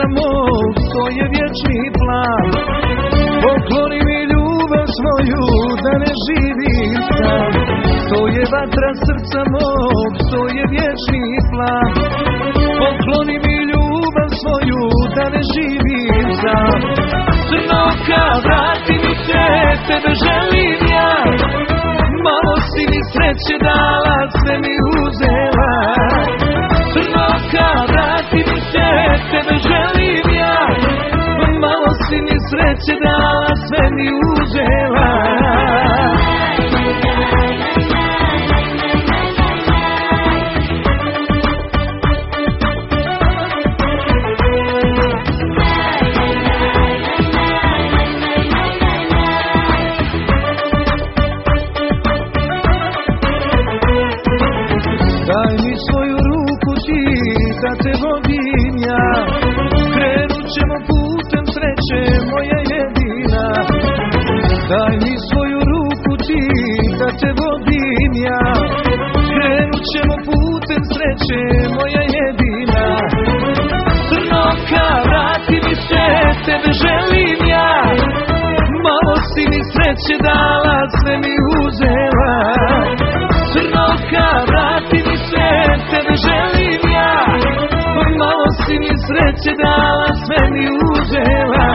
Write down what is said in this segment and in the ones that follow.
mog, to je vječni plan. Pokloni mi ljubav svoju, da ne živim sam. To je vatra srca mog, to je vječni plan. Pokloni mi ljubav svoju, da ne živim sam. Crnoka, vrati mi se, tebe želim ja. Malo si mi sreće dala, sve mi uzela. Crnoka, vrati mi se, tebe želim ja. Malo si mi sreće dala, sve mi uzela. Daj mi svoju ruku ti, da te vodim ja. Krenut ćemo putem sreće, moja jedina. Daj mi svoju ruku ti, da te vodim ja. Krenut ćemo putem sreće, moja jedina. Crnoka, vrati mi se, tebe želim ja. Malo si mi sreće dala, sve mi uzela. Crnoka, vrati mi se, tebe želim ja. Malo si mi sreće dala, sve mi uzela.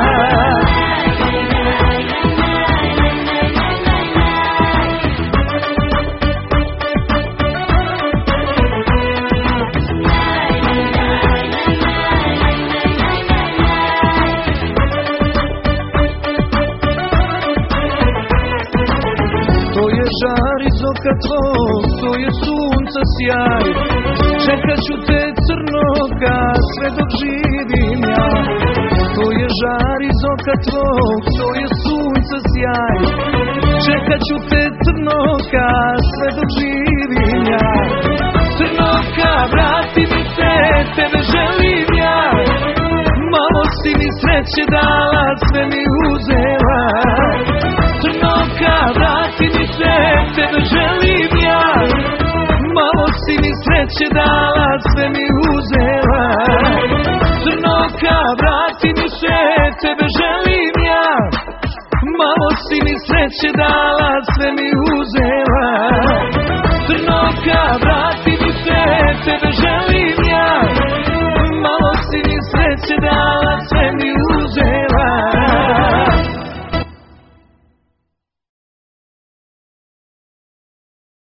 To je žar iz oka tvog, to je sunca sjaj. Čekat ću te crnoka, sve dok živim ja. To je žar iz oka tvog, to je sunca sjaj. Čekat ću te crnoka, sve dok živim ja. Crnoka, vrati mi se, tebe želim ja. Malo si mi sreće dala, sve mi uzela. Crnoka, vrati mi se, tebe želim ja. Malo si mi sreće dala, sve mi uzela. Crnoka, vrati mi se, tebe želim ja. Malo si mi sreće dala, sve mi uzela. Crnoka, vrati mi se, tebe želim ja. Malo si mi sreće dala, sve mi uzela.